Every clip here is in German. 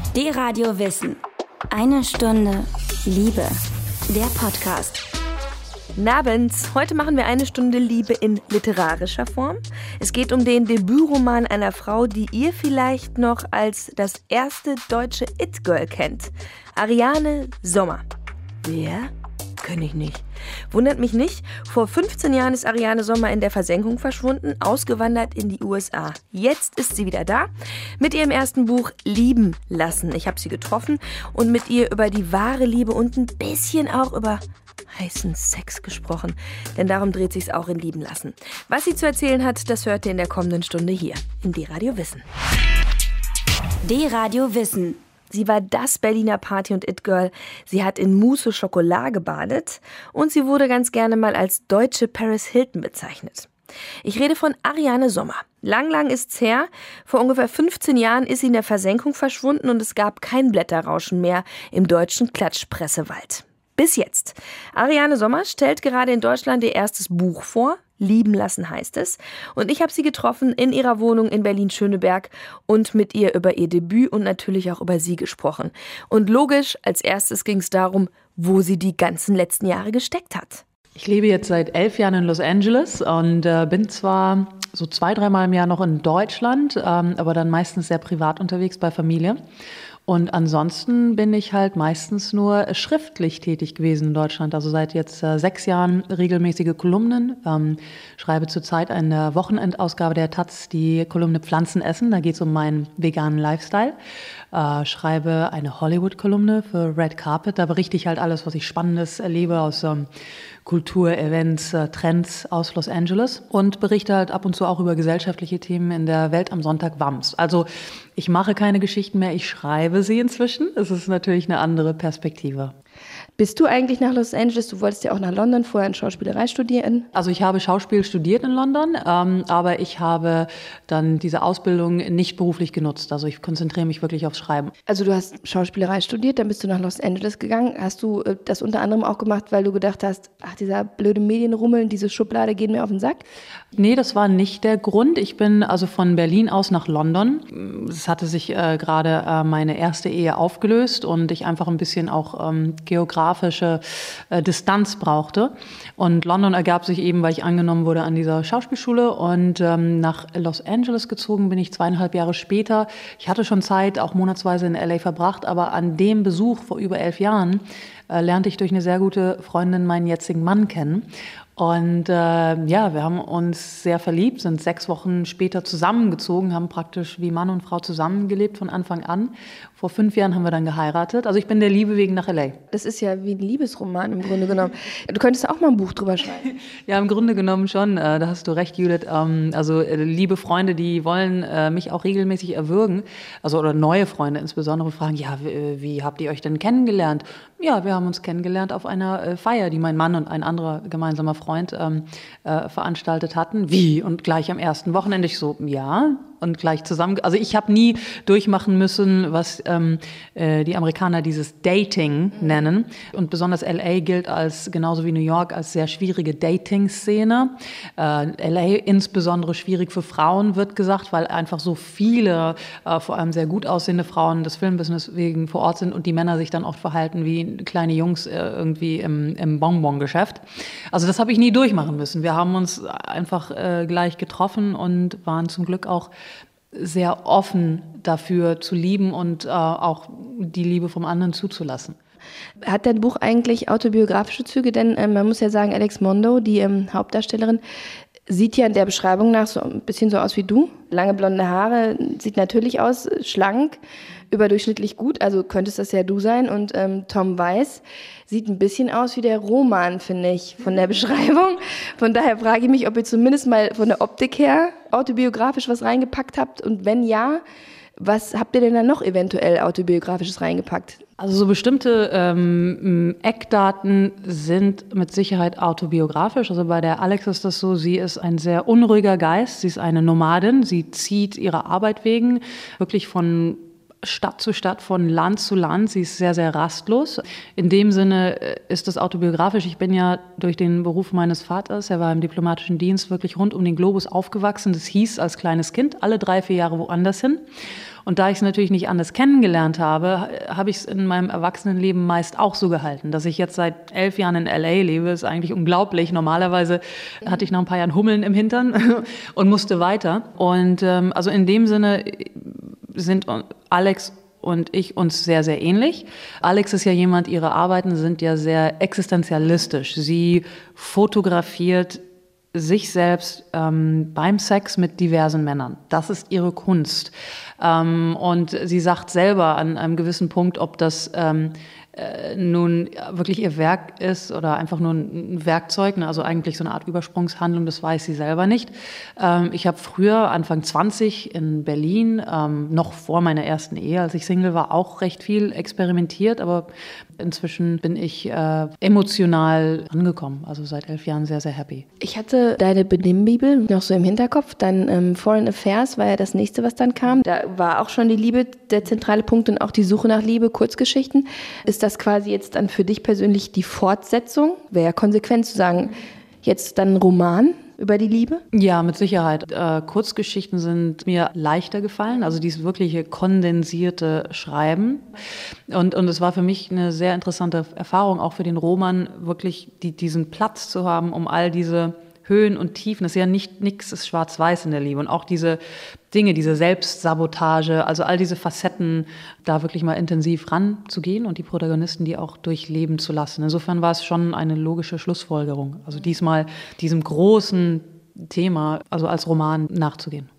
D-Radio Wissen. Eine Stunde Liebe. Der Podcast. Nabends. Heute machen wir eine Stunde Liebe in literarischer Form. Es geht um den Debütroman einer Frau, die ihr vielleicht noch als das erste deutsche It-Girl kennt. Ariane Sommer. Wer? Kenn ich nicht. Wundert mich nicht. Vor 15 Jahren ist Ariane Sommer in der Versenkung verschwunden, ausgewandert in die USA. Jetzt ist sie wieder da mit ihrem ersten Buch Lieben lassen. Ich habe sie getroffen und mit ihr über die wahre Liebe und ein bisschen auch über heißen Sex gesprochen. Denn darum dreht sich's auch in Lieben lassen. Was sie zu erzählen hat, das hört ihr in der kommenden Stunde hier im D-Radio Wissen. D-Radio Wissen. Sie war das Berliner Party- und It-Girl. Sie hat in Mousse Schokolade gebadet und sie wurde ganz gerne mal als deutsche Paris Hilton bezeichnet. Ich rede von Ariane Sommer. Lang ist's her. Vor ungefähr 15 Jahren ist sie in der Versenkung verschwunden und es gab kein Blätterrauschen mehr im deutschen Klatschpressewald. Bis jetzt. Ariane Sommer stellt gerade in Deutschland ihr erstes Buch vor. Lieben lassen heißt es. Und ich habe sie getroffen in ihrer Wohnung in Berlin-Schöneberg und mit ihr über ihr Debüt und natürlich auch über sie gesprochen. Und logisch, als erstes ging es darum, wo sie die ganzen letzten Jahre gesteckt hat. Ich lebe jetzt seit 11 Jahren in Los Angeles und bin zwar so 2-3 Mal im Jahr noch in Deutschland, aber dann meistens sehr privat unterwegs bei Familie. Und ansonsten bin ich halt meistens nur schriftlich tätig gewesen in Deutschland. Also seit jetzt 6 Jahren regelmäßige Kolumnen. Schreibe zurzeit eine Wochenendausgabe der Taz, die Kolumne Pflanzen essen. Da geht es um meinen veganen Lifestyle. Schreibe eine Hollywood-Kolumne für Red Carpet. Da berichte ich halt alles, was ich Spannendes erlebe aus Kultur, Events, Trends aus Los Angeles. Und berichte halt ab und zu auch über gesellschaftliche Themen in der Welt am Sonntag WAMS. Also ich mache keine Geschichten mehr, ich schreibe sie inzwischen. Es ist natürlich eine andere Perspektive. Bist du eigentlich nach Los Angeles? Du wolltest ja auch nach London vorher in Schauspielerei studieren. Also ich habe Schauspiel studiert in London, aber ich habe dann diese Ausbildung nicht beruflich genutzt. Also ich konzentriere mich wirklich aufs Schreiben. Also du hast Schauspielerei studiert, dann bist du nach Los Angeles gegangen. Hast du das unter anderem auch gemacht, weil du gedacht hast, ach, dieser blöde Medienrummel, diese Schublade geht mir auf den Sack? Nee, das war nicht der Grund. Ich bin also von Berlin aus nach London. Es hatte sich gerade meine erste Ehe aufgelöst und ich einfach ein bisschen auch geografische Distanz brauchte. Und London ergab sich eben, weil ich angenommen wurde an dieser Schauspielschule und nach Los Angeles gezogen bin ich 2,5 Jahre später. Ich hatte schon Zeit, auch monatsweise in LA verbracht, aber an dem Besuch vor über 11 Jahren lernte ich durch eine sehr gute Freundin meinen jetzigen Mann kennen. Und wir haben uns sehr verliebt, sind 6 Wochen später zusammengezogen, haben praktisch wie Mann und Frau zusammengelebt von Anfang an. Vor 5 Jahren haben wir dann geheiratet. Also ich bin der Liebe wegen nach L.A. Das ist ja wie ein Liebesroman im Grunde genommen. Du könntest auch mal ein Buch drüber schreiben. Ja, im Grunde genommen schon. Da hast du recht, Judith. Liebe Freunde, die wollen mich auch regelmäßig erwürgen. Also oder neue Freunde insbesondere fragen, ja, wie habt ihr euch denn kennengelernt? Ja, wir haben uns kennengelernt auf einer Feier, die mein Mann und ein anderer gemeinsamer Freund veranstaltet hatten. Wie? Und gleich am ersten Wochenende. Ich so, ja. Und gleich zusammen. Also ich habe nie durchmachen müssen, was die Amerikaner dieses Dating nennen. Und besonders LA gilt als, genauso wie New York, als sehr schwierige Dating-Szene. LA insbesondere schwierig für Frauen, wird gesagt, weil einfach so viele, vor allem sehr gut aussehende Frauen des Filmbusiness wegen vor Ort sind und die Männer sich dann oft verhalten wie kleine Jungs irgendwie im Bonbon-Geschäft. Also das habe ich nie durchmachen müssen. Wir haben uns einfach gleich getroffen und waren zum Glück auch sehr offen dafür zu lieben und auch die Liebe vom anderen zuzulassen. Hat dein Buch eigentlich autobiografische Züge? Denn man muss ja sagen, Alex Mondo, die Hauptdarstellerin, sieht ja in der Beschreibung nach so ein bisschen so aus wie du. Lange blonde Haare, sieht natürlich aus, schlank, überdurchschnittlich gut, also könntest das ja du sein. Und Tom Weiss sieht ein bisschen aus wie der Roman, finde ich, von der Beschreibung. Von daher frage ich mich, ob ihr zumindest mal von der Optik her autobiografisch was reingepackt habt. Und wenn ja, was habt ihr denn da noch eventuell autobiografisches reingepackt? Also so bestimmte Eckdaten sind mit Sicherheit autobiografisch. Also bei der Alex ist das so, sie ist ein sehr unruhiger Geist, sie ist eine Nomadin, sie zieht ihrer Arbeit wegen wirklich von Stadt zu Stadt, von Land zu Land. Sie ist sehr, sehr rastlos. In dem Sinne ist das autobiografisch. Ich bin ja durch den Beruf meines Vaters, er war im diplomatischen Dienst, wirklich rund um den Globus aufgewachsen. Das hieß als kleines Kind alle 3-4 Jahre woanders hin. Und da ich es natürlich nicht anders kennengelernt habe, habe ich es in meinem Erwachsenenleben meist auch so gehalten. Dass ich jetzt seit 11 Jahren in L.A. lebe, ist eigentlich unglaublich. Normalerweise hatte ich nach ein paar Jahren Hummeln im Hintern und musste weiter. Und also in dem Sinne sind Alex und ich uns sehr, sehr ähnlich. Alex ist ja jemand, ihre Arbeiten sind ja sehr existenzialistisch. Sie fotografiert sich selbst beim Sex mit diversen Männern. Das ist ihre Kunst. Und sie sagt selber an einem gewissen Punkt, ob das nun wirklich ihr Werk ist oder einfach nur ein Werkzeug, ne? Also eigentlich so eine Art Übersprungshandlung, das weiß sie selber nicht. Ich habe früher, Anfang 20 in Berlin, noch vor meiner ersten Ehe, als ich Single war, auch recht viel experimentiert, aber inzwischen bin ich emotional angekommen, also seit 11 Jahren sehr, sehr happy. Ich hatte deine Benimmbibel noch so im Hinterkopf, dann Foreign Affairs war ja das nächste, was dann kam. Da war auch schon die Liebe der zentrale Punkt und auch die Suche nach Liebe, Kurzgeschichten. Ist das quasi jetzt dann für dich persönlich die Fortsetzung? Wäre ja konsequent zu sagen, jetzt dann ein Roman über die Liebe? Ja, mit Sicherheit. Kurzgeschichten sind mir leichter gefallen, also dieses wirkliche kondensierte Schreiben. Und es war für mich eine sehr interessante Erfahrung, auch für den Roman, wirklich diesen Platz zu haben, um all diese Höhen und Tiefen, das ist ja nichts ist schwarz-weiß in der Liebe. Und auch diese Dinge, diese Selbstsabotage, also all diese Facetten, da wirklich mal intensiv ranzugehen und die Protagonisten, die auch durchleben zu lassen. Insofern war es schon eine logische Schlussfolgerung. Also diesmal diesem großen Thema, also als Roman nachzugehen.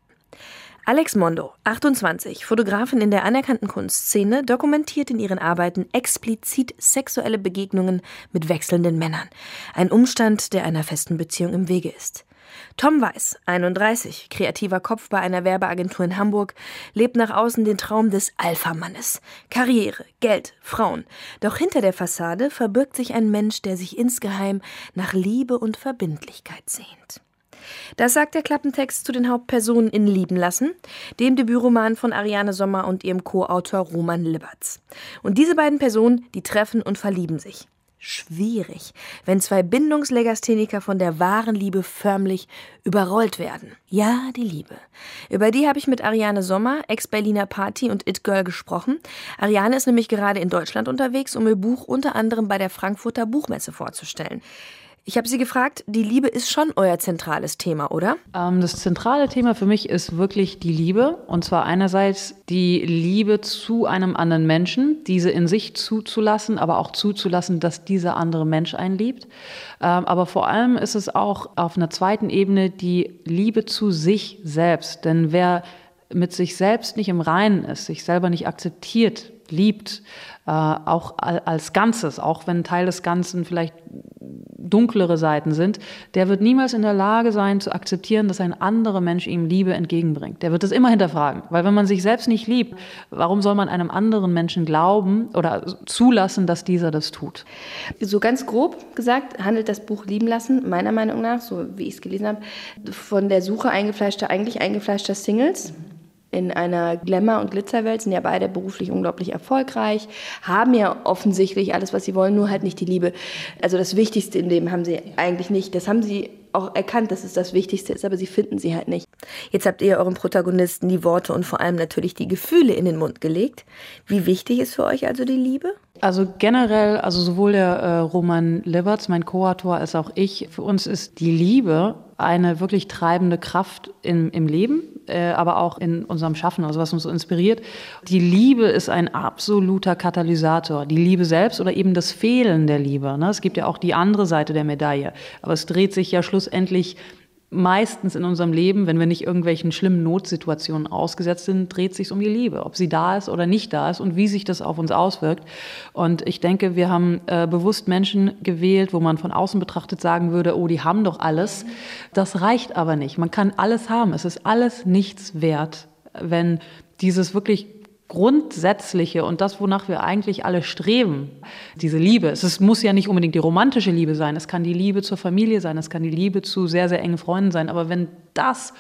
Alex Mondo, 28, Fotografin in der anerkannten Kunstszene, dokumentiert in ihren Arbeiten explizit sexuelle Begegnungen mit wechselnden Männern. Ein Umstand, der einer festen Beziehung im Wege ist. Tom Weiß, 31, kreativer Kopf bei einer Werbeagentur in Hamburg, lebt nach außen den Traum des Alpha-Mannes. Karriere, Geld, Frauen. Doch hinter der Fassade verbirgt sich ein Mensch, der sich insgeheim nach Liebe und Verbindlichkeit sehnt. Das sagt der Klappentext zu den Hauptpersonen in Lieben lassen, dem Debütroman von Ariane Sommer und ihrem Co-Autor Roman Libertz. Und diese beiden Personen, die treffen und verlieben sich. Schwierig, wenn zwei Bindungslegastheniker von der wahren Liebe förmlich überrollt werden. Ja, die Liebe. Über die habe ich mit Ariane Sommer, Ex-Berliner Party und It-Girl gesprochen. Ariane ist nämlich gerade in Deutschland unterwegs, um ihr Buch unter anderem bei der Frankfurter Buchmesse vorzustellen. Ich habe sie gefragt, die Liebe ist schon euer zentrales Thema, oder? Das zentrale Thema für mich ist wirklich die Liebe. Und zwar einerseits die Liebe zu einem anderen Menschen, diese in sich zuzulassen, aber auch zuzulassen, dass dieser andere Mensch einen liebt. Aber vor allem ist es auch auf einer zweiten Ebene die Liebe zu sich selbst. Denn wer mit sich selbst nicht im Reinen ist, sich selber nicht akzeptiert, liebt, auch als Ganzes, auch wenn Teil des Ganzen vielleicht dunklere Seiten sind, der wird niemals in der Lage sein, zu akzeptieren, dass ein anderer Mensch ihm Liebe entgegenbringt. Der wird das immer hinterfragen. Weil wenn man sich selbst nicht liebt, warum soll man einem anderen Menschen glauben oder zulassen, dass dieser das tut? So ganz grob gesagt handelt das Buch Lieben lassen, meiner Meinung nach, so wie ich es gelesen habe, von der Suche eingefleischter Singles. In einer Glamour- und Glitzerwelt, sind ja beide beruflich unglaublich erfolgreich, haben ja offensichtlich alles, was sie wollen, nur halt nicht die Liebe. Also das Wichtigste im Leben haben sie eigentlich nicht. Das haben sie auch erkannt, dass es das Wichtigste ist, aber sie finden sie halt nicht. Jetzt habt ihr eurem Protagonisten die Worte und vor allem natürlich die Gefühle in den Mund gelegt. Wie wichtig ist für euch also die Liebe? Also generell, also sowohl der Roman Libertz, mein Co-Autor, als auch ich, für uns ist die Liebe eine wirklich treibende Kraft im Leben, aber auch in unserem Schaffen, also was uns so inspiriert. Die Liebe ist ein absoluter Katalysator. Die Liebe selbst oder eben das Fehlen der Liebe. Ne? Es gibt ja auch die andere Seite der Medaille. Aber es dreht sich ja schlussendlich meistens in unserem Leben, wenn wir nicht irgendwelchen schlimmen Notsituationen ausgesetzt sind, dreht es sich um die Liebe, ob sie da ist oder nicht da ist und wie sich das auf uns auswirkt. Und ich denke, wir haben bewusst Menschen gewählt, wo man von außen betrachtet sagen würde, oh, die haben doch alles. Das reicht aber nicht. Man kann alles haben. Es ist alles nichts wert, wenn dieses wirklich Grundsätzliche und das, wonach wir eigentlich alle streben, diese Liebe. Es muss ja nicht unbedingt die romantische Liebe sein, es kann die Liebe zur Familie sein, es kann die Liebe zu sehr, sehr engen Freunden sein, aber wenn das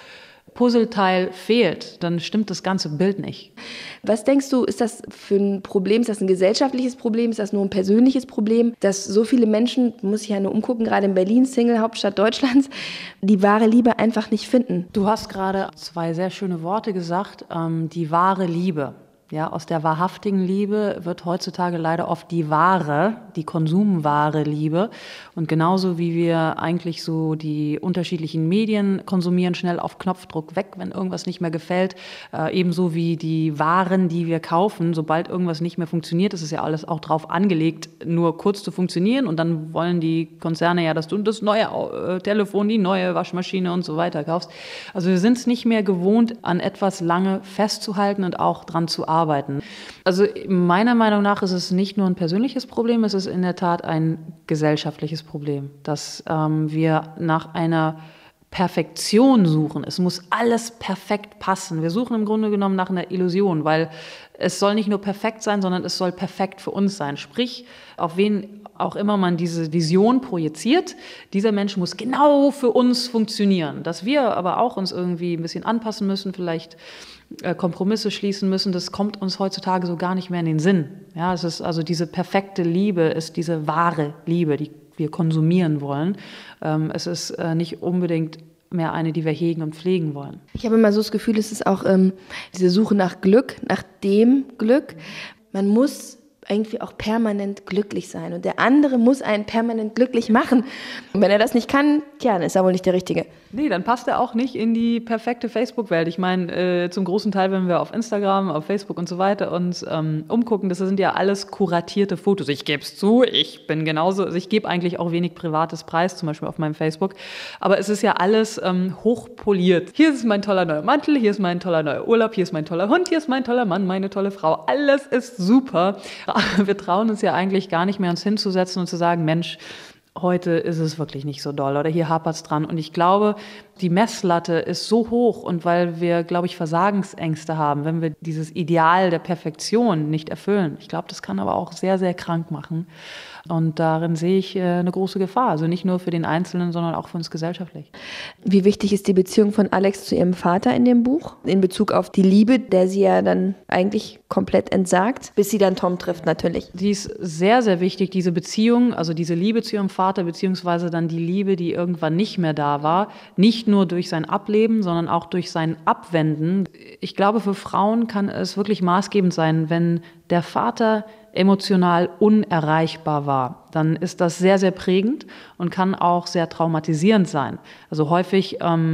Puzzleteil fehlt, dann stimmt das ganze Bild nicht. Was denkst du, ist das für ein Problem? Ist das ein gesellschaftliches Problem? Ist das nur ein persönliches Problem, dass so viele Menschen, muss ich ja nur umgucken, gerade in Berlin, Single-Hauptstadt Deutschlands, die wahre Liebe einfach nicht finden? Du hast gerade 2 sehr schöne Worte gesagt, die wahre Liebe. Ja, aus der wahrhaftigen Liebe wird heutzutage leider oft die wahre, die konsumwahre Liebe. Und genauso wie wir eigentlich so die unterschiedlichen Medien konsumieren, schnell auf Knopfdruck weg, wenn irgendwas nicht mehr gefällt, ebenso wie die Waren, die wir kaufen, sobald irgendwas nicht mehr funktioniert, ist es ja alles auch drauf angelegt, nur kurz zu funktionieren. Und dann wollen die Konzerne ja, dass du das neue Telefon, die neue Waschmaschine und so weiter kaufst. Also wir sind es nicht mehr gewohnt, an etwas lange festzuhalten und auch dran zu arbeiten. Also meiner Meinung nach ist es nicht nur ein persönliches Problem, es ist in der Tat ein gesellschaftliches Problem, dass wir nach einer Perfektion suchen. Es muss alles perfekt passen. Wir suchen im Grunde genommen nach einer Illusion, weil es soll nicht nur perfekt sein, sondern es soll perfekt für uns sein. Sprich, auf wen auch immer man diese Vision projiziert, dieser Mensch muss genau für uns funktionieren. Dass wir aber auch uns irgendwie ein bisschen anpassen müssen, vielleicht Kompromisse schließen müssen, das kommt uns heutzutage so gar nicht mehr in den Sinn. Ja, es ist also diese perfekte Liebe, ist diese wahre Liebe, die wir konsumieren wollen. Es ist nicht unbedingt mehr eine, die wir hegen und pflegen wollen. Ich habe immer so das Gefühl, es ist auch diese Suche nach Glück, nach dem Glück. Man muss irgendwie auch permanent glücklich sein und der andere muss einen permanent glücklich machen. Und wenn er das nicht kann, tja, dann ist er wohl nicht der Richtige. Nee, dann passt er auch nicht in die perfekte Facebook-Welt. Ich meine, zum großen Teil, wenn wir auf Instagram, auf Facebook und so weiter uns umgucken, das sind ja alles kuratierte Fotos. Ich gebe es zu, ich bin genauso, also ich gebe eigentlich auch wenig privates Preis, zum Beispiel auf meinem Facebook, aber es ist ja alles hochpoliert. Hier ist mein toller neuer Mantel, hier ist mein toller neuer Urlaub, hier ist mein toller Hund, hier ist mein toller Mann, meine tolle Frau. Alles ist super. Wir trauen uns ja eigentlich gar nicht mehr, uns hinzusetzen und zu sagen, Mensch, heute ist es wirklich nicht so doll oder hier hapert es dran. Und ich glaube, die Messlatte ist so hoch und weil wir, glaube ich, Versagensängste haben, wenn wir dieses Ideal der Perfektion nicht erfüllen. Ich glaube, das kann aber auch sehr, sehr krank machen. Und darin sehe ich eine große Gefahr. Also nicht nur für den Einzelnen, sondern auch für uns gesellschaftlich. Wie wichtig ist die Beziehung von Alex zu ihrem Vater in dem Buch? In Bezug auf die Liebe, der sie ja dann eigentlich komplett entsagt, bis sie dann Tom trifft natürlich. Die ist sehr, sehr wichtig, diese Beziehung, also diese Liebe zu ihrem Vater, beziehungsweise dann die Liebe, die irgendwann nicht mehr da war. Nicht nur durch sein Ableben, sondern auch durch sein Abwenden. Ich glaube, für Frauen kann es wirklich maßgebend sein, wenn der Vater emotional unerreichbar war, dann ist das sehr, sehr prägend und kann auch sehr traumatisierend sein. Also häufig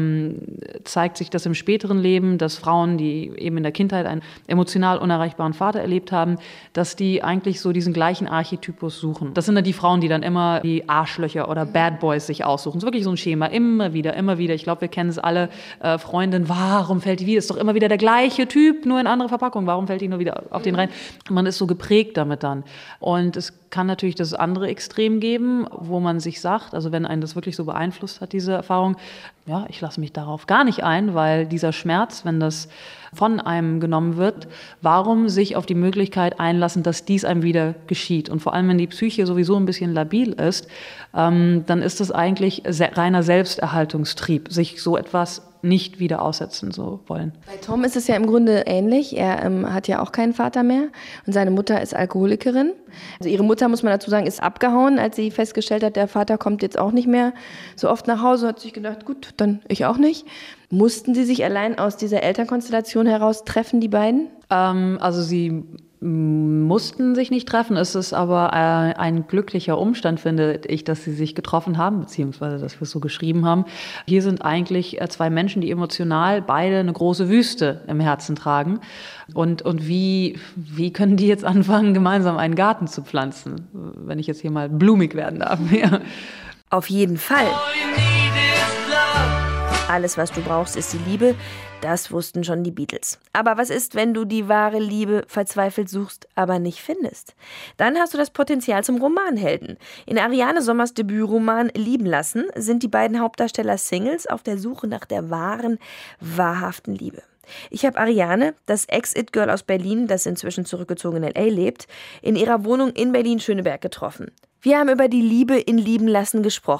zeigt sich das im späteren Leben, dass Frauen, die eben in der Kindheit einen emotional unerreichbaren Vater erlebt haben, dass die eigentlich so diesen gleichen Archetypus suchen. Das sind dann die Frauen, die dann immer die Arschlöcher oder Bad Boys sich aussuchen. Das ist wirklich so ein Schema, immer wieder, immer wieder. Ich glaube, wir kennen es alle, Freundin, warum fällt die wieder? Ist doch immer wieder der gleiche Typ, nur in andere Verpackung. Warum fällt die nur wieder auf den rein? Man ist so geprägt damit dann. Und es kann natürlich das andere Extrem geben, wo man sich sagt, also wenn einen das wirklich so beeinflusst hat, diese Erfahrung, ja, ich lasse mich darauf gar nicht ein, weil dieser Schmerz, wenn das von einem genommen wird, warum sich auf die Möglichkeit einlassen, dass dies einem wieder geschieht? Und vor allem, wenn die Psyche sowieso ein bisschen labil ist, dann ist das eigentlich reiner Selbsterhaltungstrieb, sich so etwas nicht wieder aussetzen zu wollen. Bei Tom ist es ja im Grunde ähnlich. Er hat ja auch keinen Vater mehr und seine Mutter ist Alkoholikerin. Also ihre Mutter, muss man dazu sagen, ist abgehauen, als sie festgestellt hat, der Vater kommt jetzt auch nicht mehr so oft nach Hause. Hat sich gedacht, gut, dann ich auch nicht. Mussten sie sich allein aus dieser Elternkonstellation heraus treffen, die beiden? Also sie mussten sich nicht treffen. Es ist aber ein glücklicher Umstand, finde ich, dass sie sich getroffen haben, beziehungsweise dass wir es so geschrieben haben. Hier sind eigentlich zwei Menschen, die emotional beide eine große Wüste im Herzen tragen. Und wie können die jetzt anfangen, gemeinsam einen Garten zu pflanzen? Wenn ich jetzt hier mal blumig werden darf. Ja. Auf jeden Fall. Alles, was du brauchst, ist die Liebe. Das wussten schon die Beatles. Aber was ist, wenn du die wahre Liebe verzweifelt suchst, aber nicht findest? Dann hast du das Potenzial zum Romanhelden. In Ariane Sommers Debütroman Lieben lassen sind die beiden Hauptdarsteller Singles auf der Suche nach der wahren, wahrhaften Liebe. Ich habe Ariane, das Ex-It-Girl aus Berlin, das inzwischen zurückgezogen in L.A. lebt, in ihrer Wohnung in Berlin-Schöneberg getroffen. Wir haben über die Liebe in Lieben lassen gesprochen.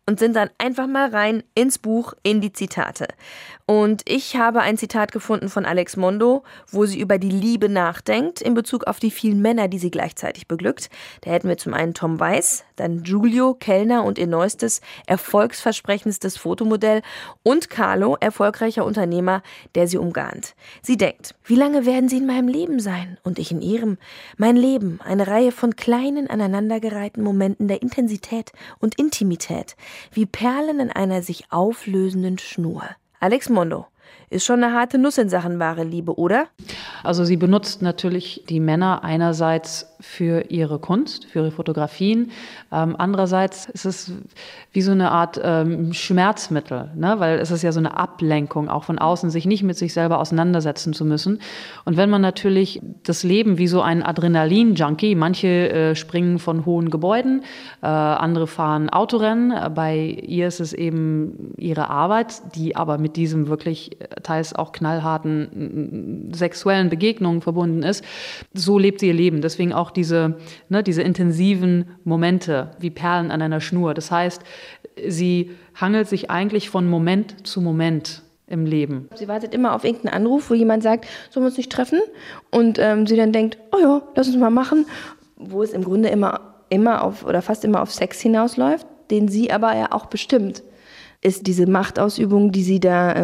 und sind dann einfach mal rein ins Buch, in die Zitate. Und ich habe ein Zitat gefunden von Alex Mondo, wo sie über die Liebe nachdenkt, in Bezug auf die vielen Männer, die sie gleichzeitig beglückt. Da hätten wir zum einen Tom Weiß, dann Giulio Kellner und ihr neuestes, erfolgsversprechendstes Fotomodell und Carlo, erfolgreicher Unternehmer, der sie umgarnt. Sie denkt, wie lange werden sie in meinem Leben sein und ich in ihrem? Mein Leben, eine Reihe von kleinen, aneinandergereihten Momenten der Intensität und Intimität, wie Perlen in einer sich auflösenden Schnur. Alex Mondo, ist schon eine harte Nuss in Sachen wahre Liebe, oder? Also sie benutzt natürlich die Männer einerseits für ihre Kunst, für ihre Fotografien. Andererseits ist es wie so eine Art Schmerzmittel, ne? Weil es ist ja so eine Ablenkung, auch von außen, sich nicht mit sich selber auseinandersetzen zu müssen. Und wenn man natürlich das Leben wie so ein Adrenalin-Junkie, manche springen von hohen Gebäuden, andere fahren Autorennen. Bei ihr ist es eben ihre Arbeit, die aber mit diesem wirklich teils auch knallharten sexuellen Begegnungen verbunden ist. So lebt sie ihr Leben. Deswegen auch diese intensiven Momente wie Perlen an einer Schnur. Das heißt, sie hangelt sich eigentlich von Moment zu Moment im Leben. Sie wartet immer auf irgendeinen Anruf, wo jemand sagt, sollen wir uns nicht treffen? Und sie dann denkt, oh ja, lass uns mal machen. Wo es im Grunde immer auf oder fast immer auf Sex hinausläuft, den sie aber ja auch bestimmt. Ist diese Machtausübung, die sie da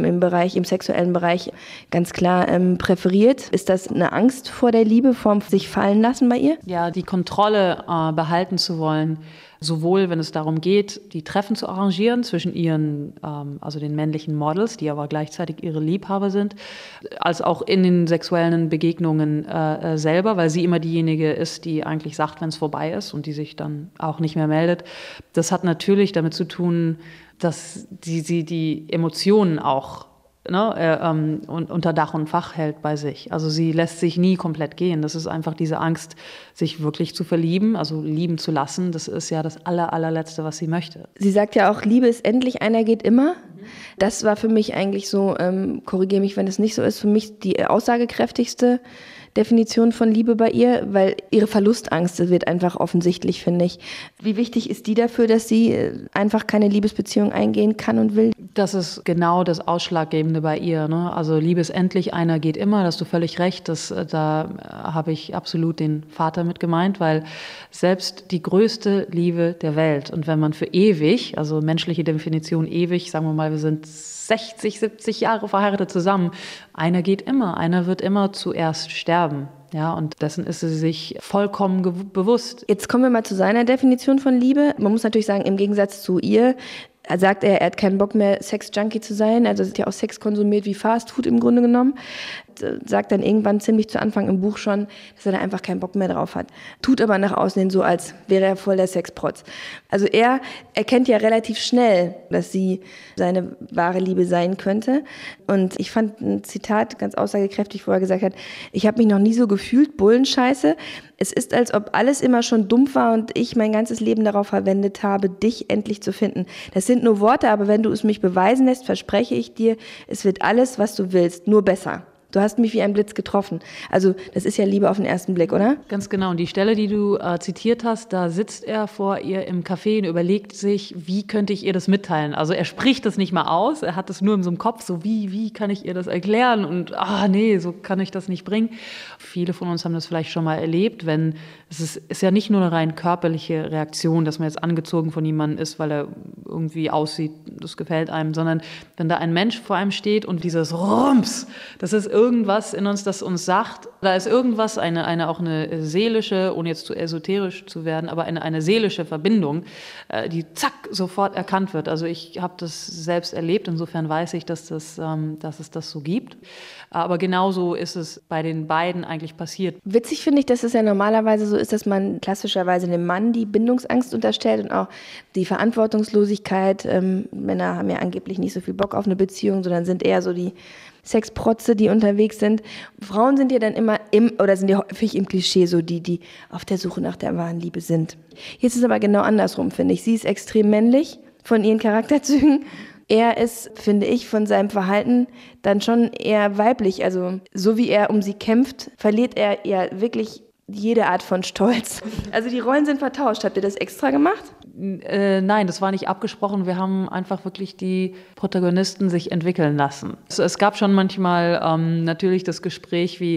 im sexuellen Bereich ganz klar präferiert. Ist das eine Angst vor der Liebe, vor sich fallen lassen bei ihr? Ja, die Kontrolle behalten zu wollen, sowohl wenn es darum geht, die Treffen zu arrangieren zwischen ihren, also den männlichen Models, die aber gleichzeitig ihre Liebhaber sind, als auch in den sexuellen Begegnungen selber, weil sie immer diejenige ist, die eigentlich sagt, wenn es vorbei ist und die sich dann auch nicht mehr meldet. Das hat natürlich damit zu tun, dass sie die Emotionen auch unter Dach und Fach hält bei sich. Also sie lässt sich nie komplett gehen. Das ist einfach diese Angst, sich wirklich zu verlieben, also lieben zu lassen. Das ist ja das allerletzte, was sie möchte. Sie sagt ja auch, Liebe ist endlich, einer geht immer. Das war für mich eigentlich so, korrigiere mich, wenn es nicht so ist, für mich die aussagekräftigste Definition von Liebe bei ihr, weil ihre Verlustangst wird einfach offensichtlich, finde ich. Wie wichtig ist die dafür, dass sie einfach keine Liebesbeziehung eingehen kann und will? Das ist genau das Ausschlaggebende bei ihr, ne? Also Liebe ist endlich, einer geht immer, da hast du völlig recht. Da habe ich absolut den Vater mit gemeint, weil selbst die größte Liebe der Welt und wenn man für ewig, also menschliche Definition ewig, sagen wir mal, wir sind 60, 70 Jahre verheiratet zusammen. Einer geht immer, einer wird immer zuerst sterben. Ja, und dessen ist sie sich vollkommen bewusst. Jetzt kommen wir mal zu seiner Definition von Liebe. Man muss natürlich sagen, im Gegensatz zu ihr sagt er hat keinen Bock mehr, Sex-Junkie zu sein. Also er hat ja auch Sex konsumiert wie Fastfood im Grunde genommen. Sagt dann irgendwann ziemlich zu Anfang im Buch schon, dass er da einfach keinen Bock mehr drauf hat. Tut aber nach außen hin so, als wäre er voll der Sexprotz. Also er erkennt ja relativ schnell, dass sie seine wahre Liebe sein könnte. Und ich fand ein Zitat ganz aussagekräftig, wo er gesagt hat, ich habe mich noch nie so gefühlt, Bullenscheiße. Es ist, als ob alles immer schon dumm war und ich mein ganzes Leben darauf verwendet habe, dich endlich zu finden. Das sind nur Worte, aber wenn du es mich beweisen lässt, verspreche ich dir, es wird alles, was du willst, nur besser. Du hast mich wie ein Blitz getroffen. Also das ist ja Liebe auf den ersten Blick, oder? Ganz genau. Und die Stelle, die du zitiert hast, da sitzt er vor ihr im Café und überlegt sich, wie könnte ich ihr das mitteilen? Also er spricht das nicht mal aus, er hat das nur in so einem Kopf, so wie kann ich ihr das erklären? Und nee, so kann ich das nicht bringen. Viele von uns haben das vielleicht schon mal erlebt, wenn es ist ja nicht nur eine rein körperliche Reaktion, dass man jetzt angezogen von jemandem ist, weil er irgendwie aussieht, das gefällt einem, sondern wenn da ein Mensch vor einem steht und dieses Rums, das ist irgendwas in uns, das uns sagt, da ist irgendwas, auch eine seelische, ohne jetzt zu esoterisch zu werden, aber eine seelische Verbindung, die zack sofort erkannt wird. Also ich habe das selbst erlebt, insofern weiß ich, dass es das so gibt. Aber genauso ist es bei den beiden eigentlich passiert. Witzig finde ich, dass es ja normalerweise so ist, dass man klassischerweise dem Mann die Bindungsangst unterstellt und auch die Verantwortungslosigkeit. Männer haben ja angeblich nicht so viel Bock auf eine Beziehung, sondern sind eher so die Sexprotze, die unterwegs sind. Frauen sind ja dann immer sind ja häufig im Klischee so die auf der Suche nach der wahren Liebe sind. Jetzt ist es aber genau andersrum, finde ich. Sie ist extrem männlich von ihren Charakterzügen. Er ist, finde ich, von seinem Verhalten dann schon eher weiblich. Also so wie er um sie kämpft, verliert er ja wirklich jede Art von Stolz. Also die Rollen sind vertauscht. Habt ihr das extra gemacht? Nein, das war nicht abgesprochen. Wir haben einfach wirklich die Protagonisten sich entwickeln lassen. Es gab schon manchmal natürlich das Gespräch wie,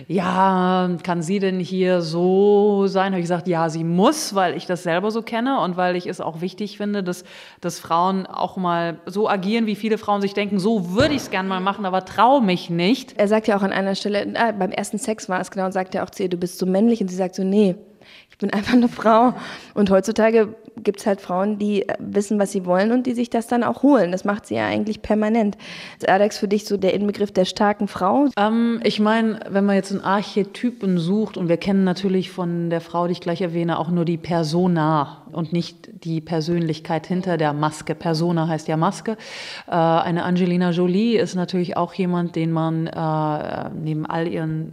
ja, kann sie denn hier so sein? Habe ich gesagt, ja, sie muss, weil ich das selber so kenne und weil ich es auch wichtig finde, dass Frauen auch mal so agieren, wie viele Frauen sich denken, so würde ich es gerne mal machen, aber traue mich nicht. Er sagt ja auch an einer Stelle, beim ersten Sex war es genau, und sagt er auch zu ihr, du bist so männlich, und sie sagt so, nee, ich bin einfach eine Frau. Und heutzutage gibt es halt Frauen, die wissen, was sie wollen und die sich das dann auch holen. Das macht sie ja eigentlich permanent. Ist Alex für dich so der Inbegriff der starken Frau? Ich meine, wenn man jetzt einen Archetypen sucht, und wir kennen natürlich von der Frau, die ich gleich erwähne, auch nur die Persona und nicht die Persönlichkeit hinter der Maske. Persona heißt ja Maske. Eine Angelina Jolie ist natürlich auch jemand, den man neben all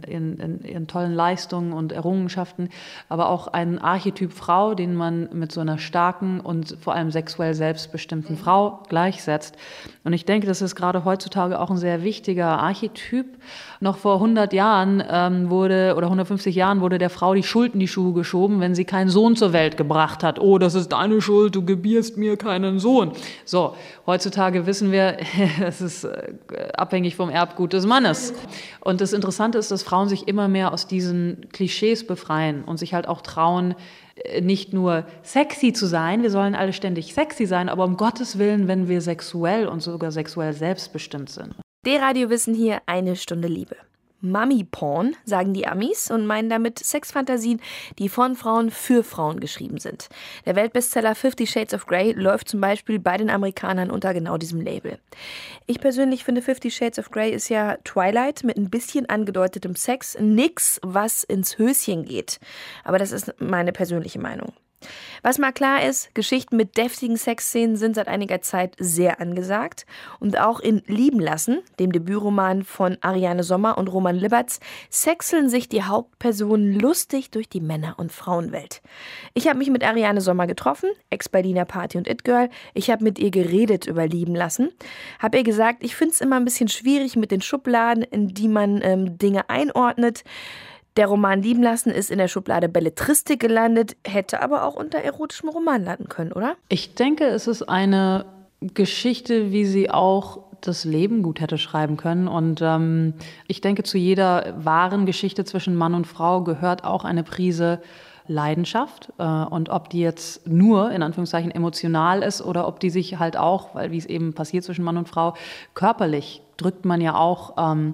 ihren tollen Leistungen und Errungenschaften, aber auch einen Archetyp Frau, den man mit so einer starken und vor allem sexuell selbstbestimmten Frau gleichsetzt. Und ich denke, das ist gerade heutzutage auch ein sehr wichtiger Archetyp. Noch vor 100 Jahren oder 150 Jahren wurde der Frau die Schuld in die Schuhe geschoben, wenn sie keinen Sohn zur Welt gebracht hat. Oh, das ist deine Schuld, du gebierst mir keinen Sohn. So, heutzutage wissen wir, es ist abhängig vom Erbgut des Mannes. Und das Interessante ist, dass Frauen sich immer mehr aus diesen Klischees befreien und sich halt auch trauen, nicht nur sexy zu sein, wir sollen alle ständig sexy sein, aber um Gottes Willen, wenn wir sexuell und sogar sexuell selbstbestimmt sind. D-Radio-Wissen hier, eine Stunde Liebe. Mummy-Porn, sagen die Amis und meinen damit Sexfantasien, die von Frauen für Frauen geschrieben sind. Der Weltbestseller 50 Shades of Grey läuft zum Beispiel bei den Amerikanern unter genau diesem Label. Ich persönlich finde 50 Shades of Grey ist ja Twilight mit ein bisschen angedeutetem Sex, nix, was ins Höschen geht. Aber das ist meine persönliche Meinung. Was mal klar ist, Geschichten mit deftigen Sexszenen sind seit einiger Zeit sehr angesagt. Und auch in Lieben lassen, dem Debütroman von Ariane Sommer und Roman Libertz, sexeln sich die Hauptpersonen lustig durch die Männer- und Frauenwelt. Ich habe mich mit Ariane Sommer getroffen, Ex-Berliner Party und It-Girl. Ich habe mit ihr geredet über Lieben lassen. Habe ihr gesagt, ich finde es immer ein bisschen schwierig mit den Schubladen, in die man Dinge einordnet. Der Roman Lieben lassen ist in der Schublade Belletristik gelandet, hätte aber auch unter erotischem Roman landen können, oder? Ich denke, es ist eine Geschichte, wie sie auch das Leben gut hätte schreiben können. Und ich denke, zu jeder wahren Geschichte zwischen Mann und Frau gehört auch eine Prise Leidenschaft. Und ob die jetzt nur, in Anführungszeichen, emotional ist oder ob die sich halt auch, weil wie es eben passiert zwischen Mann und Frau, körperlich drückt man ja auch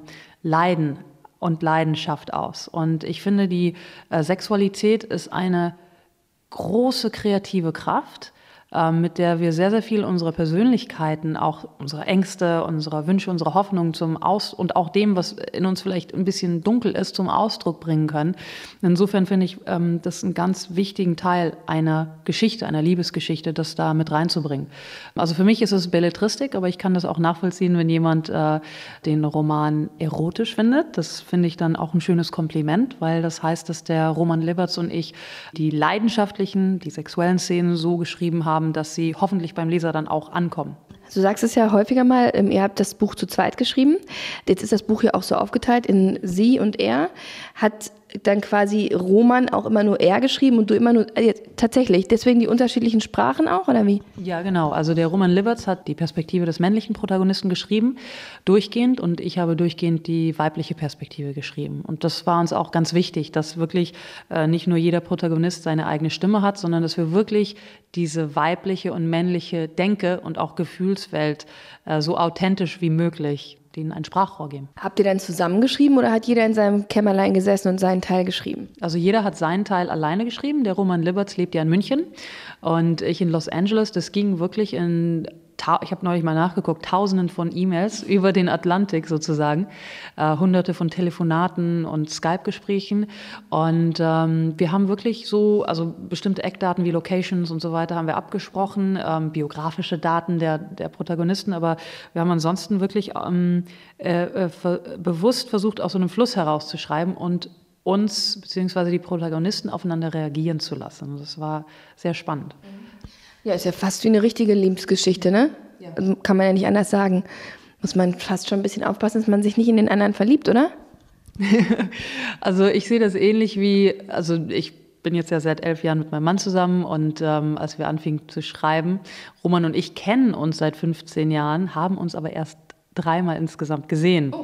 Leiden und Leidenschaft aus. Und ich finde, die Sexualität ist eine große kreative Kraft, mit der wir sehr, sehr viel unserer Persönlichkeiten, auch unsere Ängste, unsere Wünsche, unsere Hoffnungen und auch dem, was in uns vielleicht ein bisschen dunkel ist, zum Ausdruck bringen können. Insofern finde ich das einen ganz wichtigen Teil einer Geschichte, einer Liebesgeschichte, das da mit reinzubringen. Also für mich ist es Belletristik, aber ich kann das auch nachvollziehen, wenn jemand den Roman erotisch findet. Das finde ich dann auch ein schönes Kompliment, weil das heißt, dass der Roman Libertz und ich die leidenschaftlichen, die sexuellen Szenen so geschrieben haben, dass sie hoffentlich beim Leser dann auch ankommen. Du sagst es ja häufiger mal, ihr habt das Buch zu zweit geschrieben. Jetzt ist das Buch ja auch so aufgeteilt in sie und er. Hat dann quasi Roman auch immer nur er geschrieben und du immer nur, tatsächlich, deswegen die unterschiedlichen Sprachen auch, oder wie? Ja, genau. Also der Roman Libertz hat die Perspektive des männlichen Protagonisten geschrieben, durchgehend, und ich habe durchgehend die weibliche Perspektive geschrieben. Und das war uns auch ganz wichtig, dass wirklich nicht nur jeder Protagonist seine eigene Stimme hat, sondern dass wir wirklich diese weibliche und männliche Denke und auch Gefühlswelt so authentisch wie möglich denen ein Sprachrohr geben. Habt ihr dann zusammengeschrieben oder hat jeder in seinem Kämmerlein gesessen und seinen Teil geschrieben? Also jeder hat seinen Teil alleine geschrieben. Der Roman Libertz lebt ja in München und ich in Los Angeles. Das ging wirklich ich habe neulich mal nachgeguckt, Tausenden von E-Mails über den Atlantik sozusagen, Hunderte von Telefonaten und Skype-Gesprächen, und wir haben wirklich also bestimmte Eckdaten wie Locations und so weiter haben wir abgesprochen, biografische Daten der Protagonisten, aber wir haben ansonsten wirklich bewusst versucht, aus so einem Fluss herauszuschreiben und uns bzw. die Protagonisten aufeinander reagieren zu lassen. Das war sehr spannend. Ja, ist ja fast wie eine richtige Liebesgeschichte, ne? Ja. Also kann man ja nicht anders sagen. Muss man fast schon ein bisschen aufpassen, dass man sich nicht in den anderen verliebt, oder? Also ich sehe das ähnlich wie, also ich bin jetzt ja seit 11 Jahren mit meinem Mann zusammen und als wir anfingen zu schreiben, Roman und ich kennen uns seit 15 Jahren, haben uns aber erst 3-mal insgesamt gesehen.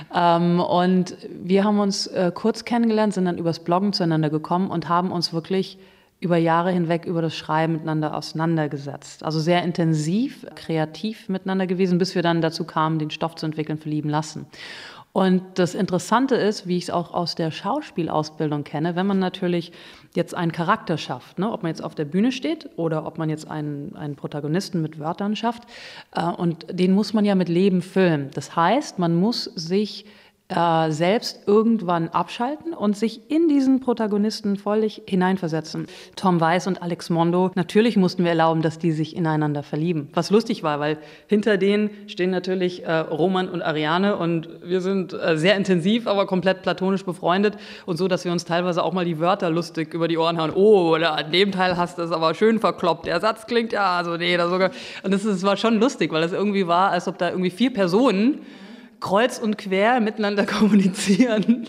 Und wir haben uns kurz kennengelernt, sind dann übers Bloggen zueinander gekommen und haben uns wirklich über Jahre hinweg über das Schreiben miteinander auseinandergesetzt. Also sehr intensiv, kreativ miteinander gewesen, bis wir dann dazu kamen, den Stoff zu entwickeln für Lieben lassen. Und das Interessante ist, wie ich es auch aus der Schauspielausbildung kenne, wenn man natürlich jetzt einen Charakter schafft, ne, ob man jetzt auf der Bühne steht oder ob man jetzt einen Protagonisten mit Wörtern schafft, und den muss man ja mit Leben füllen. Das heißt, man muss sich selbst irgendwann abschalten und sich in diesen Protagonisten völlig hineinversetzen. Tom Weiss und Alex Mondo, natürlich mussten wir erlauben, dass die sich ineinander verlieben. Was lustig war, weil hinter denen stehen natürlich Roman und Ariane und wir sind sehr intensiv, aber komplett platonisch befreundet und so, dass wir uns teilweise auch mal die Wörter lustig über die Ohren hauen. Oh, oder an dem Teil hast du es aber schön verkloppt. Der Satz klingt ja, also nee, da sogar. Und das war schon lustig, weil es irgendwie war, als ob da irgendwie 4 Personen kreuz und quer miteinander kommunizieren.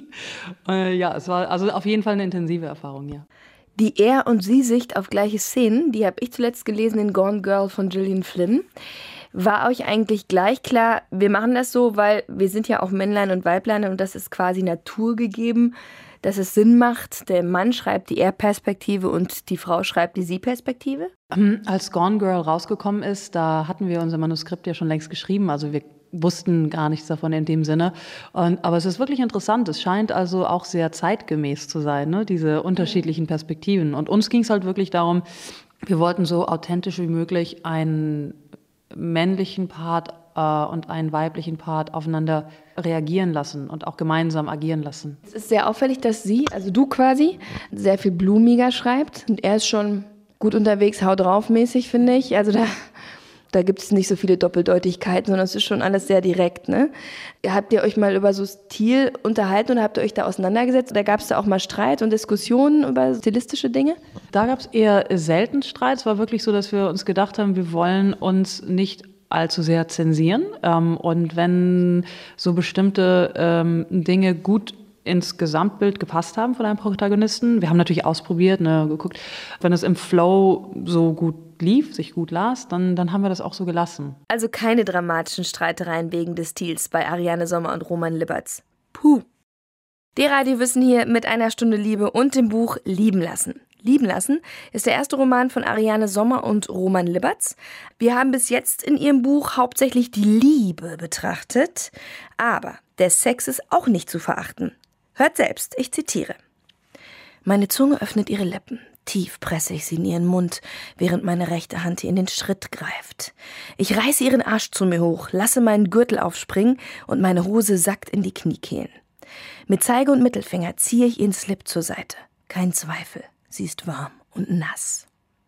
Ja, es war also auf jeden Fall eine intensive Erfahrung, ja. Die Er- und Sie-Sicht auf gleiche Szenen, die habe ich zuletzt gelesen in Gone Girl von Gillian Flynn. War euch eigentlich gleich klar, wir machen das so, weil wir sind ja auch Männlein und Weiblein und das ist quasi naturgegeben, dass es Sinn macht, der Mann schreibt die Er-Perspektive und die Frau schreibt die Sie-Perspektive? Als Gone Girl rausgekommen ist, da hatten wir unser Manuskript ja schon längst geschrieben, also wir wussten gar nichts davon in dem Sinne. Aber es ist wirklich interessant. Es scheint also auch sehr zeitgemäß zu sein, ne? Diese unterschiedlichen Perspektiven. Und uns ging es halt wirklich darum, wir wollten so authentisch wie möglich einen männlichen Part und einen weiblichen Part aufeinander reagieren lassen und auch gemeinsam agieren lassen. Es ist sehr auffällig, dass sie, also du quasi, sehr viel blumiger schreibt. Und er ist schon gut unterwegs, hau drauf mäßig, finde ich. Also da gibt es nicht so viele Doppeldeutigkeiten, sondern es ist schon alles sehr direkt, ne? Habt ihr euch mal über so Stil unterhalten oder habt ihr euch da auseinandergesetzt? Oder gab es da auch mal Streit und Diskussionen über stilistische Dinge? Da gab es eher selten Streit. Es war wirklich so, dass wir uns gedacht haben, wir wollen uns nicht allzu sehr zensieren. Und wenn so bestimmte Dinge gut ins Gesamtbild gepasst haben von einem Protagonisten. Wir haben natürlich ausprobiert, ne, geguckt. Wenn es im Flow so gut lief, sich gut las, dann haben wir das auch so gelassen. Also keine dramatischen Streitereien wegen des Stils bei Ariane Sommer und Roman Libberts. Puh. D-Radio-Wissen hier mit einer Stunde Liebe und dem Buch Lieben lassen. Lieben lassen ist der erste Roman von Ariane Sommer und Roman Libberts. Wir haben bis jetzt in ihrem Buch hauptsächlich die Liebe betrachtet, aber der Sex ist auch nicht zu verachten. Hört selbst, ich zitiere. Meine Zunge öffnet ihre Lippen. Tief presse ich sie in ihren Mund, während meine rechte Hand ihr in den Schritt greift. Ich reiße ihren Arsch zu mir hoch, lasse meinen Gürtel aufspringen und meine Hose sackt in die Kniekehlen. Mit Zeige und Mittelfinger ziehe ich ihren Slip zur Seite. Kein Zweifel, sie ist warm und nass.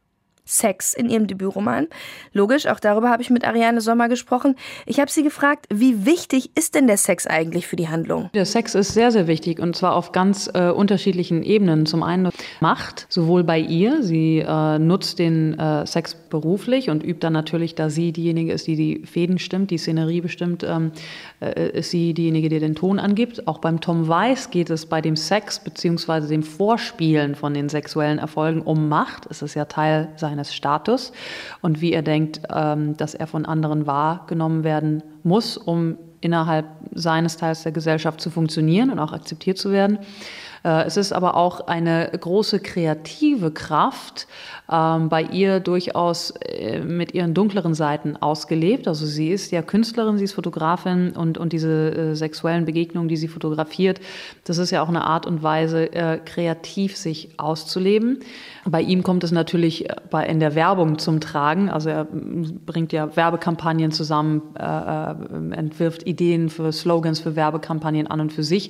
Sex in ihrem Debütroman. Logisch, auch darüber habe ich mit Ariane Sommer gesprochen. Ich habe sie gefragt, wie wichtig ist denn der Sex eigentlich für die Handlung? Der Sex ist sehr, sehr wichtig und zwar auf ganz unterschiedlichen Ebenen. Zum einen Macht, sowohl bei ihr. Sie nutzt den Sex beruflich und übt dann natürlich, da sie diejenige ist, die die Fäden stimmt, die Szenerie bestimmt, ist sie diejenige, die den Ton angibt. Auch beim Tom Weiss geht es bei dem Sex bzw. dem Vorspielen von den sexuellen Erfolgen um Macht. Es ist ja Teil seines Status und wie er denkt, dass er von anderen wahrgenommen werden muss, um innerhalb seines Teils der Gesellschaft zu funktionieren und auch akzeptiert zu werden. Es ist aber auch eine große kreative Kraft, bei ihr durchaus mit ihren dunkleren Seiten ausgelebt. Also sie ist ja Künstlerin, sie ist Fotografin und diese sexuellen Begegnungen, die sie fotografiert, das ist ja auch eine Art und Weise, kreativ sich auszuleben. Bei ihm kommt es natürlich in der Werbung zum Tragen. Also er bringt ja Werbekampagnen zusammen, entwirft Ideen für Slogans, für Werbekampagnen an und für sich.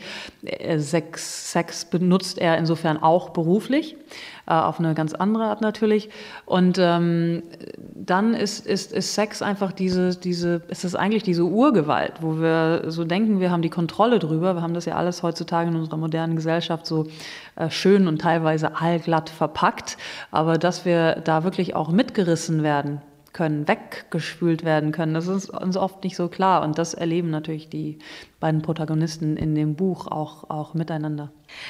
Sex benutzt er insofern auch beruflich, auf eine ganz andere Art natürlich. Und dann ist Sex einfach ist es eigentlich diese Urgewalt, wo wir so denken, wir haben die Kontrolle drüber. Wir haben das ja alles heutzutage in unserer modernen Gesellschaft so schön und teilweise allglatt verpackt. Aber dass wir da wirklich auch mitgerissen werden können, weggespült werden können, das ist uns oft nicht so klar. Und das erleben natürlich die beiden Protagonisten in dem Buch auch miteinander.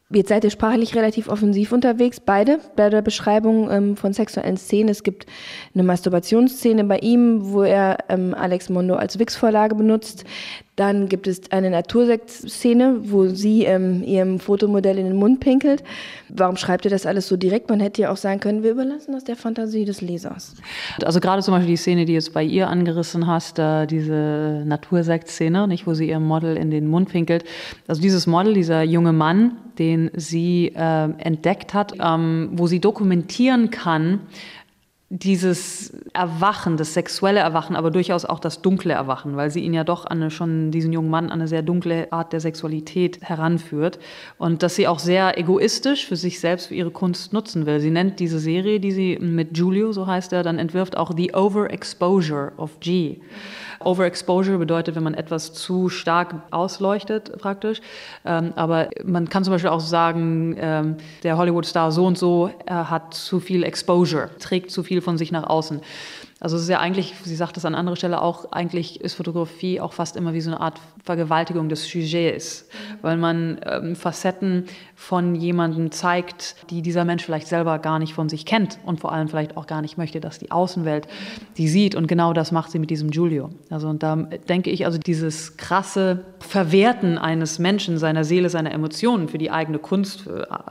Jetzt seid ihr sprachlich relativ offensiv unterwegs, beide, bei der Beschreibung von sexuellen Szenen. Es gibt eine Masturbationsszene bei ihm, wo er Alex Mondo als Wix-Vorlage benutzt. Dann gibt es eine Natursex-Szene, wo sie ihrem Fotomodell in den Mund pinkelt. Warum schreibt ihr das alles so direkt? Man hätte ja auch sagen können, wir überlassen das der Fantasie des Lesers. Also gerade zum Beispiel die Szene, die jetzt bei ihr angerissen hast, diese Natursex-Szene, nicht, wo sie ihrem Model in den Mund pinkelt. Also dieses Model, dieser junge Mann, den sie entdeckt hat, wo sie dokumentieren kann, dieses Erwachen, das sexuelle Erwachen, aber durchaus auch das dunkle Erwachen, weil sie ihn ja doch schon diesen jungen Mann an eine sehr dunkle Art der Sexualität heranführt und dass sie auch sehr egoistisch für sich selbst, für ihre Kunst nutzen will. Sie nennt diese Serie, die sie mit Giulio, so heißt er, dann entwirft, auch The Overexposure of G. Overexposure bedeutet, wenn man etwas zu stark ausleuchtet praktisch. Aber man kann zum Beispiel auch sagen, der Hollywood-Star so und so hat zu viel Exposure, trägt zu viel von sich nach außen. Also es ist ja eigentlich, sie sagt das an anderer Stelle auch, eigentlich ist Fotografie auch fast immer wie so eine Art Vergewaltigung des Sujets, weil man Facetten von jemandem zeigt, die dieser Mensch vielleicht selber gar nicht von sich kennt und vor allem vielleicht auch gar nicht möchte, dass die Außenwelt die sieht. Und genau das macht sie mit diesem Giulio. Also und da denke ich, also dieses krasse Verwerten eines Menschen, seiner Seele, seiner Emotionen für die eigene Kunst,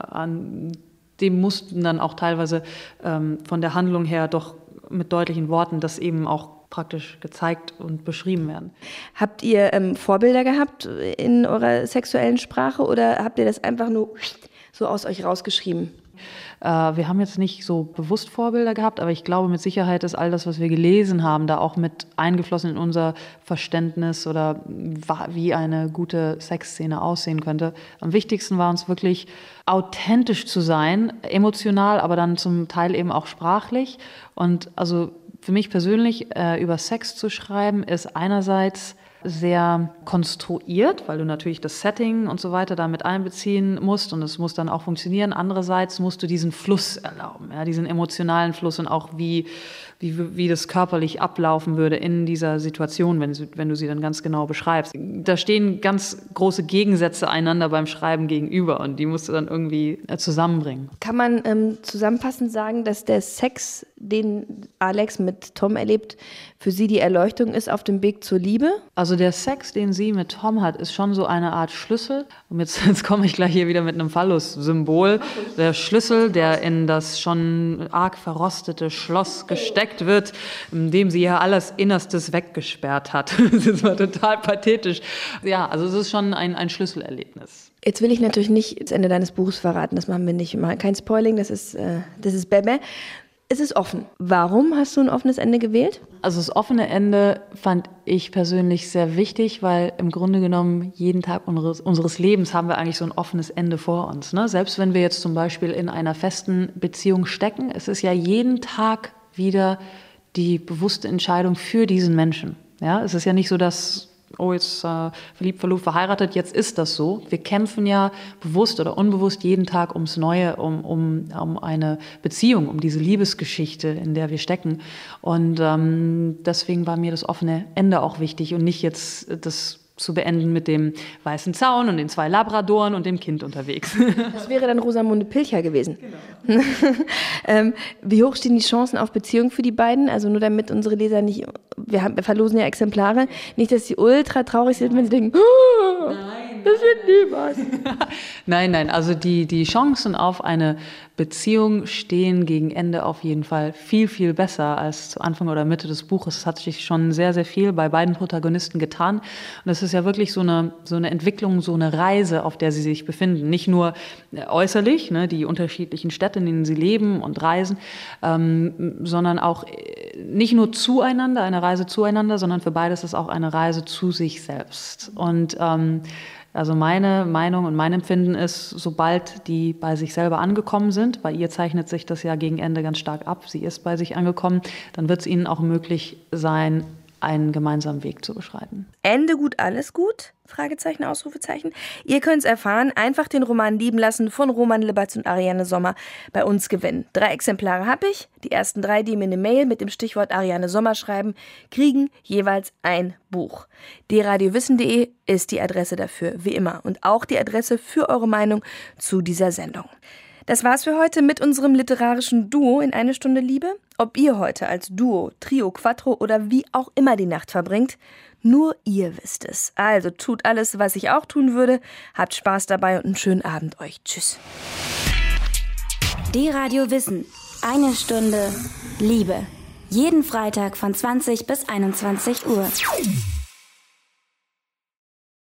dem mussten dann auch teilweise von der Handlung her doch mit deutlichen Worten das eben auch praktisch gezeigt und beschrieben werden. Habt ihr Vorbilder gehabt in eurer sexuellen Sprache oder habt ihr das einfach nur so aus euch rausgeschrieben? Wir haben jetzt nicht so bewusst Vorbilder gehabt, aber ich glaube, mit Sicherheit ist all das, was wir gelesen haben, da auch mit eingeflossen in unser Verständnis oder wie eine gute Sexszene aussehen könnte. Am wichtigsten war uns wirklich authentisch zu sein, emotional, aber dann zum Teil eben auch sprachlich. Und also für mich persönlich, über Sex zu schreiben, ist einerseits sehr konstruiert, weil du natürlich das Setting und so weiter damit einbeziehen musst und es muss dann auch funktionieren. Andererseits musst du diesen Fluss erlauben, ja, diesen emotionalen Fluss und auch wie das körperlich ablaufen würde in dieser Situation, wenn du sie dann ganz genau beschreibst. Da stehen ganz große Gegensätze einander beim Schreiben gegenüber und die musst du dann irgendwie zusammenbringen. Kann man zusammenfassend sagen, dass der Sex, den Alex mit Tom erlebt, für sie die Erleuchtung ist auf dem Weg zur Liebe? Also der Sex, den sie mit Tom hat, ist schon so eine Art Schlüssel. Und jetzt komme ich gleich hier wieder mit einem Phallus-Symbol. Der Schlüssel, der in das schon arg verrostete Schloss gesteckt wird, in dem sie ja alles Innerstes weggesperrt hat. Das war total pathetisch. Ja, also es ist schon ein Schlüsselerlebnis. Jetzt will ich natürlich nicht das Ende deines Buches verraten, das machen wir nicht. Wir machen kein Spoiling, das ist Bämme. Es ist offen. Warum hast du ein offenes Ende gewählt? Also das offene Ende fand ich persönlich sehr wichtig, weil im Grunde genommen jeden Tag unseres Lebens haben wir eigentlich so ein offenes Ende vor uns. Ne? Selbst wenn wir jetzt zum Beispiel in einer festen Beziehung stecken, es ist ja jeden Tag wieder die bewusste Entscheidung für diesen Menschen. Ja? Es ist ja nicht so, dass jetzt verliebt, verlobt, verheiratet, jetzt ist das so. Wir kämpfen ja bewusst oder unbewusst jeden Tag ums Neue, um eine Beziehung, um diese Liebesgeschichte, in der wir stecken. Und deswegen war mir das offene Ende auch wichtig und nicht jetzt das zu beenden mit dem weißen Zaun und den 2 Labradoren und dem Kind unterwegs. Das wäre dann Rosamunde Pilcher gewesen. Genau. Wie hoch stehen die Chancen auf Beziehung für die beiden? Also nur damit unsere Leser nicht, wir verlosen ja Exemplare, nicht, dass sie ultra traurig sind, wenn sie denken, oh, das wird nie was. Nein, also die Chancen auf eine Beziehung stehen gegen Ende auf jeden Fall viel, viel besser als zu Anfang oder Mitte des Buches. Es hat sich schon sehr, sehr viel bei beiden Protagonisten getan. Und es ist ja wirklich so eine Entwicklung, so eine Reise, auf der sie sich befinden. Nicht nur äußerlich, ne, die unterschiedlichen Städte, in denen sie leben und reisen, sondern auch nicht nur zueinander, eine Reise zueinander, sondern für beides ist auch eine Reise zu sich selbst. Und also meine Meinung und mein Empfinden ist, sobald die bei sich selber angekommen sind, bei ihr zeichnet sich das ja gegen Ende ganz stark ab, sie ist bei sich angekommen, dann wird es ihnen auch möglich sein, einen gemeinsamen Weg zu beschreiten. Ende gut, alles gut? Fragezeichen, Ausrufezeichen. Ihr könnt es erfahren, einfach den Roman Lieben lassen von Roman Libberts und Ariane Sommer bei uns gewinnen. 3 Exemplare habe ich. Die ersten 3, die mir eine Mail mit dem Stichwort Ariane Sommer schreiben, kriegen jeweils ein Buch. dradiowissen.de ist die Adresse dafür, wie immer. Und auch die Adresse für eure Meinung zu dieser Sendung. Das war's für heute mit unserem literarischen Duo in eine Stunde Liebe. Ob ihr heute als Duo, Trio, Quattro oder wie auch immer die Nacht verbringt, nur ihr wisst es. Also tut alles, was ich auch tun würde. Habt Spaß dabei und einen schönen Abend euch. Tschüss. D-Radio Wissen. Eine Stunde Liebe. Jeden Freitag von 20 bis 21 Uhr.